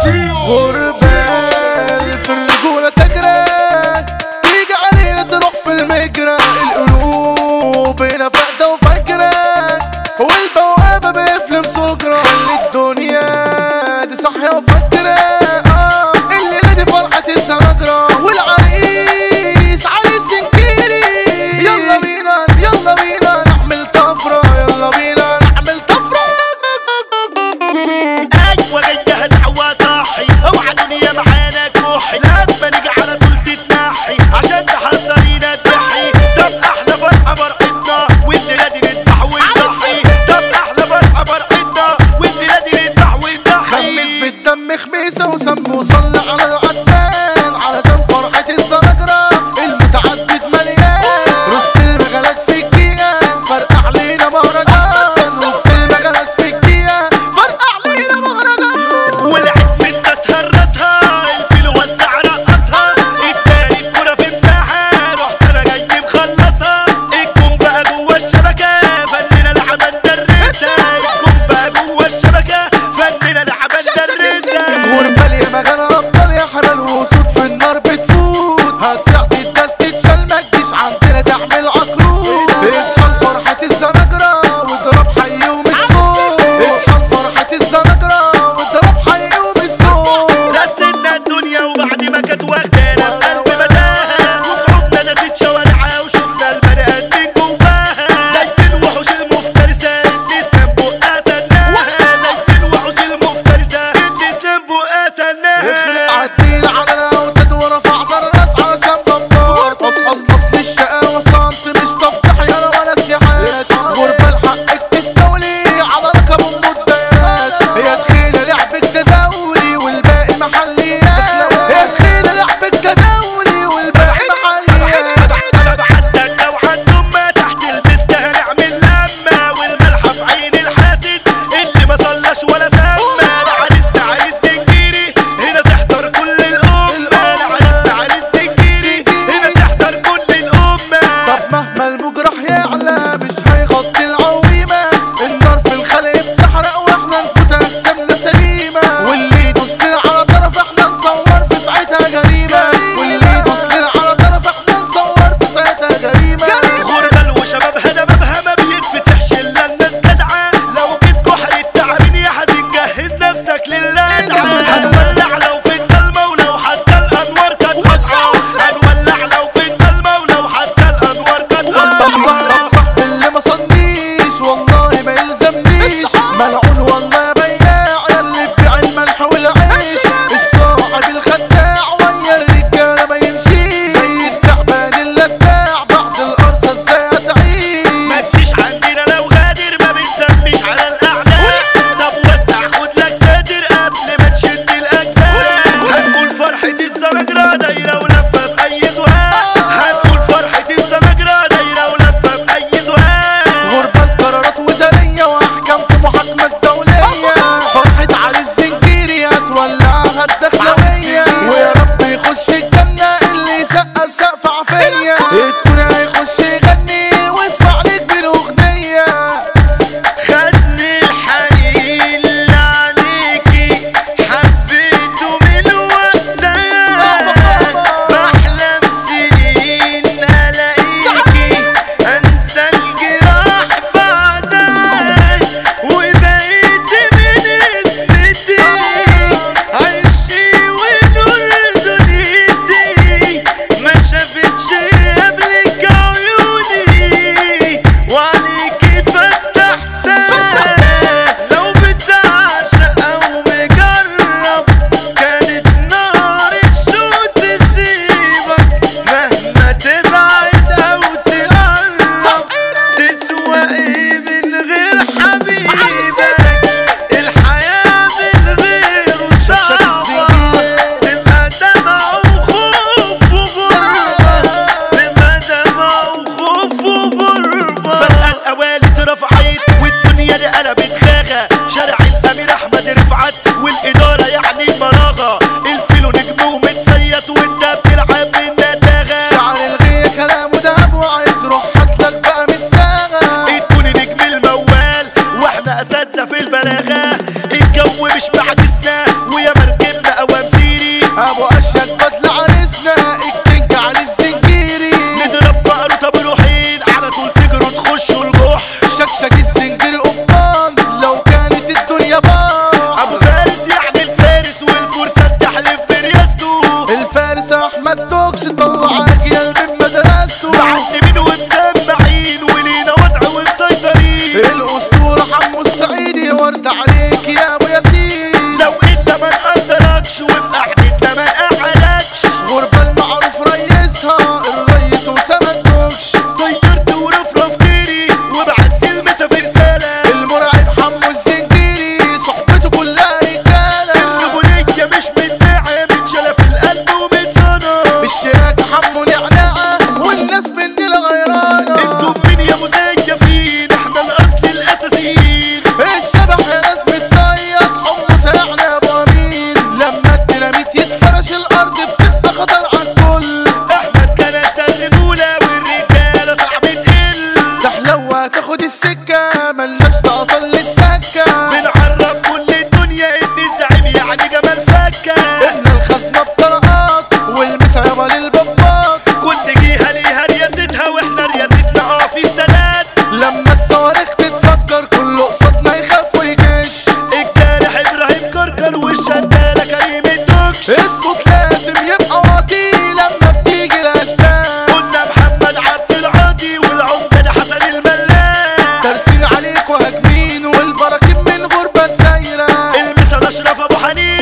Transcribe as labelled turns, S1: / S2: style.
S1: غربال في الرجولة تجرى، تيجي علينا تروح في المجرى، القلوب هنا فاقدة وفاكرة، والبوابة بيفلم سكرة، خلي الدنيا دي صاحية وفاكرة. الليلة دي فرحة السنجرة، والعريس علي الزنكيري. يلا بينا يلا بينا نعمل طفرة، يلا بينا نعمل طفرة.
S2: ايوه جاي هزعوة صاحي، اوعى دنيا معانا كوحي، لما نيجي على طول تتنحي عشان تحذرينا السحي. طب احلى فرحة فرحتنا والليلة دي نذبح ونضحي، طب احلى فرحة فرحتنا والليلة دي نذبح ونضحي.
S1: خمس بالدم خميسة وسم وصلي على العدان، علشان فرحة السنجرة المتعدد مليان. رص المجالات في الجيان فرقع علينا مهرجان، رص المجالات في الجيان فرقع علينا مهرجان.
S2: ولعت بتساسها راسها، الفيل وزع رقصها، اداني الكورة في مساحة رحت انا جاي مخلصها. الجون بقى جوا الشبكة فننا لعبة ندرسها، الجون بقى جوا الشبكة فننا لعبة ندرسها.
S1: جمهور مالية مجال أبطال يا دوكش طلع اجيال من مدرسته،
S2: معلمين ومسمعين ولينا وضع ومسيطرين.
S1: الاسطورة حمو السعيدي ورد عليك يا ابو ياسين.
S2: لو انت ما نقدركش وفي قعدتنا ما نقعدكش،
S1: غربة المعروف ريسها الريس وسام الدوكش.
S2: طيرت ورفرفتني وبعت المسا في رسالة.
S1: المرعب حمو الزنجيري صحبته كلها رجالة،
S2: الرجولية مش متباعة متشالة في القلب ومتصنع.
S1: الشياكة حمو نعناعة والناس مننا غيرانة.
S2: انتوا مين يا مزيفين؟ احنا الاصل الاساسيين.
S1: الشبح يا ناس متصيد حمص احنا بامين. لما الديناميت يتفرش الارض بتبقى خطر عالكل.
S2: احمد كلاش ده الرجولة والرجالة صعب تقل.
S1: تحلوة تاخد السكة ملناش تعطل للسكة.
S2: بنعرف كل الدنيا ان الزعيم يعني جمال فكة.
S1: احنا الخزنة بطرقات والمسا يابا للبابات.
S2: كل جهة ليها رياستها واحنا رياستنا في السنات.
S1: لما الصواريخ تتفجر كله قصادنا يخاف ويجيش.
S2: الجارح ابراهيم كركر والشدالة كريم الدوكش.
S1: الصوت لازم يبقى واطي لما بتيجي الاشباح.
S2: قلنا محمد عبد العاطي والعمدة ده حسن الملاح.
S1: دارسين عليك وهاجمين والبراكين من غربة سايرة.
S2: المثل اشرف ابو حنين